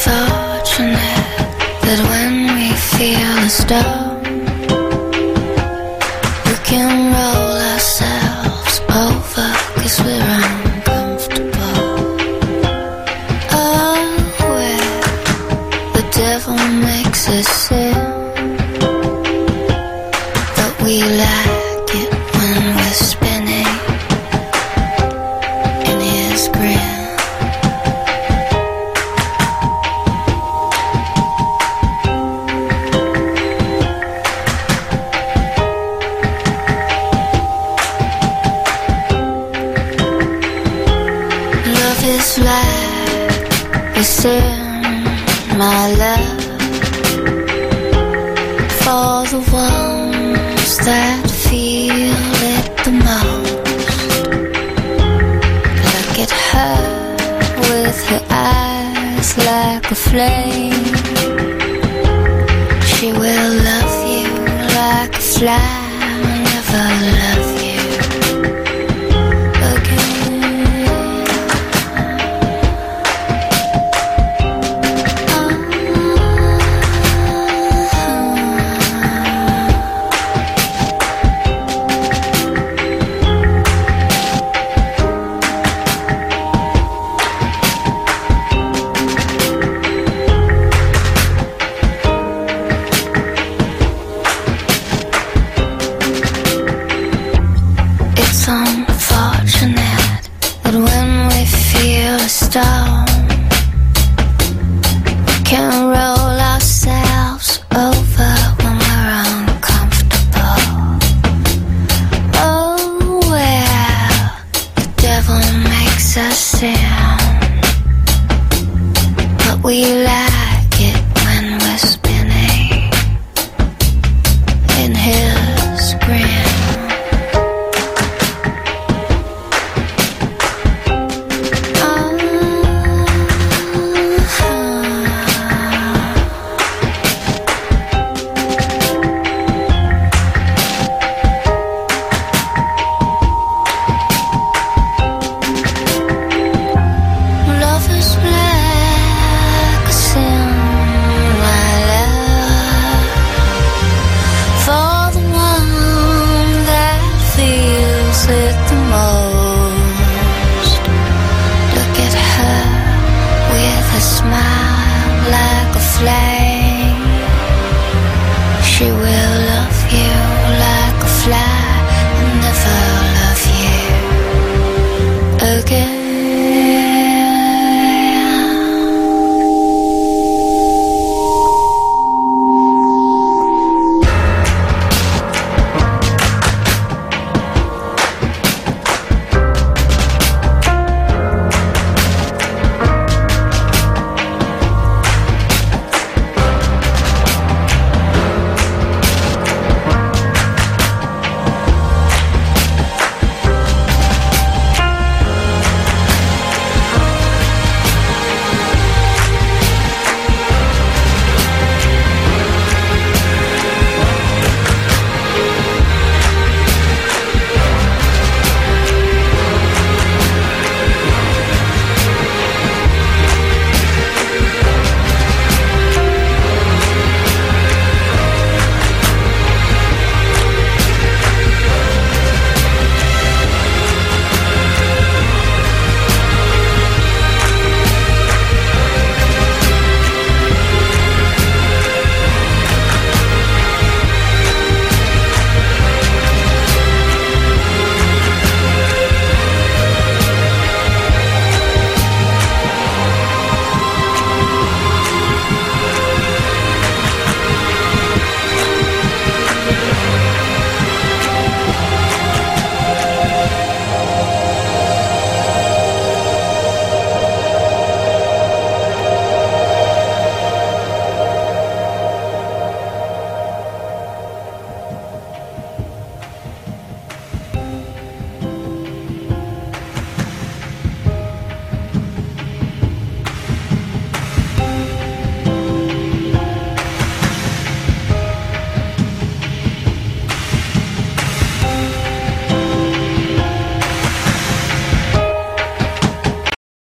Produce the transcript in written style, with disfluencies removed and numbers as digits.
unfortunate that when we feel a storm, we can roll ourselves over 'cause we're uncomfortable. Oh, where the devil makes us sin, but we like it when we're spinning in his grin. Is like a sin, my love, for the ones that feel it the most. Look at her with her eyes like a flame. She will love you like a fly, never love you. It's unfortunate that when we feel a storm, we can roll ourselves over when we're uncomfortable. Oh, well, the devil makes us sin, but we laugh